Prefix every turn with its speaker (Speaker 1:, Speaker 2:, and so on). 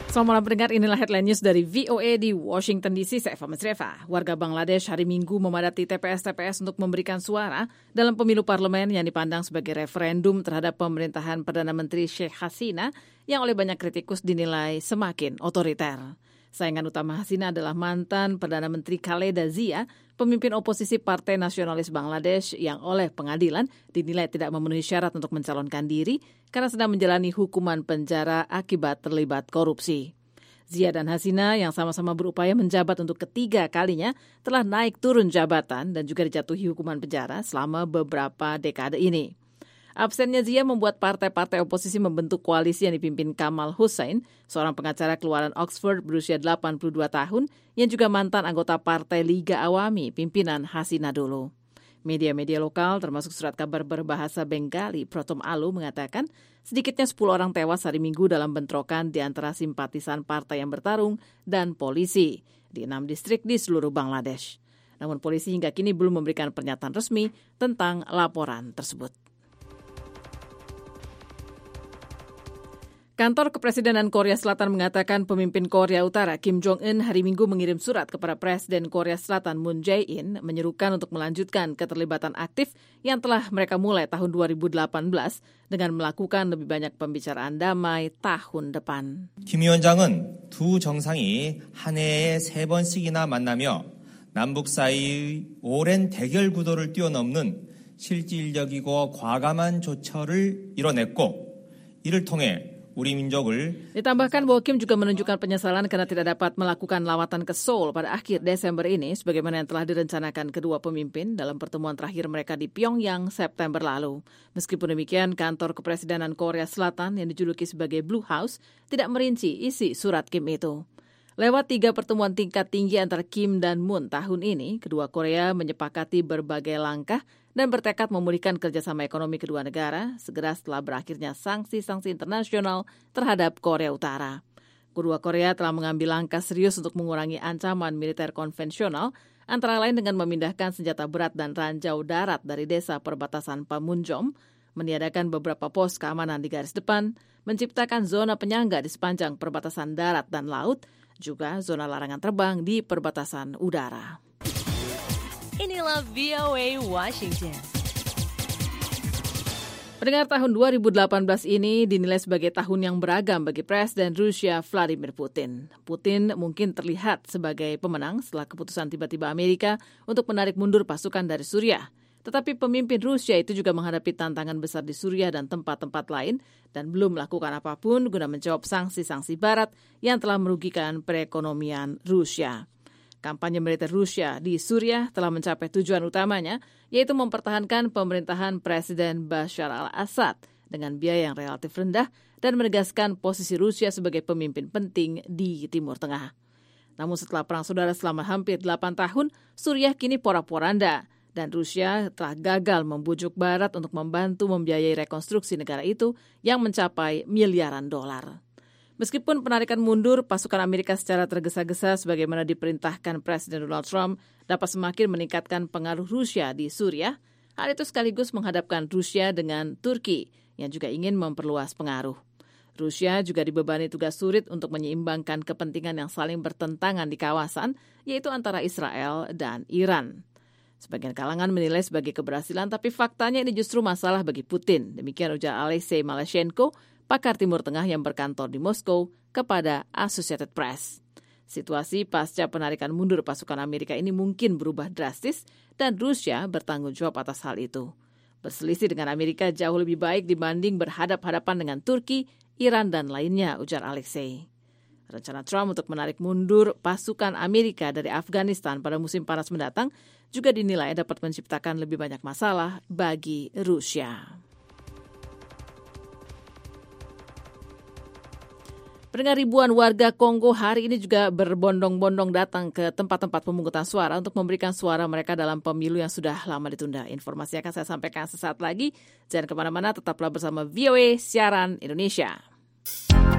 Speaker 1: Selamat malam pendengar, inilah headline news dari VOA di Washington DC. Saya Eva Mesreva. Warga Bangladesh hari Minggu memadati TPS-TPS untuk memberikan suara dalam pemilu parlemen yang dipandang sebagai referendum terhadap pemerintahan Perdana Menteri Sheikh Hasina yang oleh banyak kritikus dinilai semakin otoriter. Saingan utama Hasina adalah mantan Perdana Menteri Khaleda Zia, pemimpin oposisi Partai Nasionalis Bangladesh yang oleh pengadilan dinilai tidak memenuhi syarat untuk mencalonkan diri karena sedang menjalani hukuman penjara akibat terlibat korupsi. Zia dan Hasina yang sama-sama berupaya menjabat untuk ketiga kalinya telah naik turun jabatan dan juga dijatuhi hukuman penjara selama beberapa dekade ini. Absennya Zia membuat partai-partai oposisi membentuk koalisi yang dipimpin Kamal Hussein, seorang pengacara keluaran Oxford berusia 82 tahun, yang juga mantan anggota Partai Liga Awami, pimpinan Hasina dulu. Media-media lokal, termasuk surat kabar berbahasa Bengali, Prothom Alu, mengatakan sedikitnya 10 orang tewas hari Minggu dalam bentrokan di antara simpatisan partai yang bertarung dan polisi di 6 distrik di seluruh Bangladesh. Namun polisi hingga kini belum memberikan pernyataan resmi tentang laporan tersebut. Kantor Kepresidenan Korea Selatan mengatakan pemimpin Korea Utara Kim Jong-un hari Minggu mengirim surat kepada Presiden Korea Selatan Moon Jae-in menyerukan untuk melanjutkan keterlibatan aktif yang telah mereka mulai tahun 2018 dengan melakukan lebih banyak pembicaraan damai tahun depan.
Speaker 2: 김 위원장은 두 정상이 한 해에 3번씩이나 만나며 남북 사이의 오랜 대결 구도를 뛰어넘는 실질적이고 과감한 조처를 이뤄냈고 이를 통해
Speaker 1: Ditambahkan bahwa Kim juga menunjukkan penyesalan karena tidak dapat melakukan lawatan ke Seoul pada akhir Desember ini sebagaimana yang telah direncanakan kedua pemimpin dalam pertemuan terakhir mereka di Pyongyang September lalu. Meskipun demikian, kantor Kepresidenan Korea Selatan yang dijuluki sebagai Blue House tidak merinci isi surat Kim itu. Lewat 3 pertemuan tingkat tinggi antara Kim dan Moon tahun ini, kedua Korea menyepakati berbagai langkah dan bertekad memulihkan kerjasama ekonomi kedua negara segera setelah berakhirnya sanksi-sanksi internasional terhadap Korea Utara. Kedua Korea telah mengambil langkah serius untuk mengurangi ancaman militer konvensional, antara lain dengan memindahkan senjata berat dan ranjau darat dari desa perbatasan Panmunjom, meniadakan beberapa pos keamanan di garis depan, menciptakan zona penyangga di sepanjang perbatasan darat dan laut, juga zona larangan terbang di perbatasan udara.
Speaker 3: Inilah VOA Washington.
Speaker 1: Pendengar, tahun 2018 ini dinilai sebagai tahun yang beragam bagi Presiden Rusia Vladimir Putin. Putin mungkin terlihat sebagai pemenang setelah keputusan tiba-tiba Amerika untuk menarik mundur pasukan dari Suriah. Tetapi pemimpin Rusia itu juga menghadapi tantangan besar di Suriah dan tempat-tempat lain dan belum melakukan apapun guna menjawab sanksi-sanksi Barat yang telah merugikan perekonomian Rusia. Kampanye militer Rusia di Suriah telah mencapai tujuan utamanya, yaitu mempertahankan pemerintahan Presiden Bashar al-Assad dengan biaya yang relatif rendah dan menegaskan posisi Rusia sebagai pemimpin penting di Timur Tengah. Namun setelah perang saudara selama hampir 8 tahun, Suriah kini porak-poranda dan Rusia telah gagal membujuk Barat untuk membantu membiayai rekonstruksi negara itu yang mencapai miliaran dolar. Meskipun penarikan mundur pasukan Amerika secara tergesa-gesa sebagaimana diperintahkan Presiden Donald Trump dapat semakin meningkatkan pengaruh Rusia di Suriah, hal itu sekaligus menghadapkan Rusia dengan Turki yang juga ingin memperluas pengaruh. Rusia juga dibebani tugas sulit untuk menyeimbangkan kepentingan yang saling bertentangan di kawasan, yaitu antara Israel dan Iran. Sebagian kalangan menilai sebagai keberhasilan, tapi faktanya ini justru masalah bagi Putin. Demikian ujar Alexei Malashchenko, pakar Timur Tengah yang berkantor di Moskow, kepada Associated Press. Situasi pasca penarikan mundur pasukan Amerika ini mungkin berubah drastis dan Rusia bertanggung jawab atas hal itu. Berselisih dengan Amerika jauh lebih baik dibanding berhadap-hadapan dengan Turki, Iran, dan lainnya, ujar Alexei. Rencana Trump untuk menarik mundur pasukan Amerika dari Afghanistan pada musim panas mendatang juga dinilai dapat menciptakan lebih banyak masalah bagi Rusia. Pendengar, ribuan warga Kongo hari ini juga berbondong-bondong datang ke tempat-tempat pemungutan suara untuk memberikan suara mereka dalam pemilu yang sudah lama ditunda. Informasi akan saya sampaikan sesaat lagi. Jangan kemana-mana, tetaplah bersama VOA Siaran Indonesia.